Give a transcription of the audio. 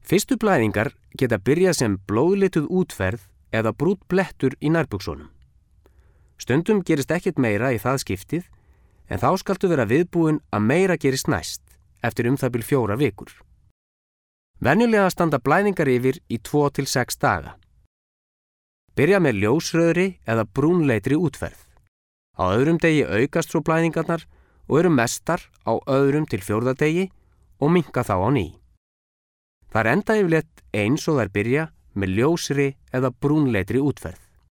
Fyrstu blæðingar geta byrjað sem blóðlituð útferð eða brúnn blettur í nærbuxunum. Stundum gerist ekkert meira í það skiptið, en þá skaltu vera viðbúin að meira gerist næst, eftir það bil 4 vikur. Venjulega standa blæðingar yfir í 2 til 6 daga. Byrja með ljósrauðri eða brúnleitri útferð. Á öðrum degi aukast svo blæðingarnar og eru mestar á 2. til 4. degi og minnka þá á ný. Það enda yfirleitt eins og þær byrja með ljósri eða brúnleitri útferð.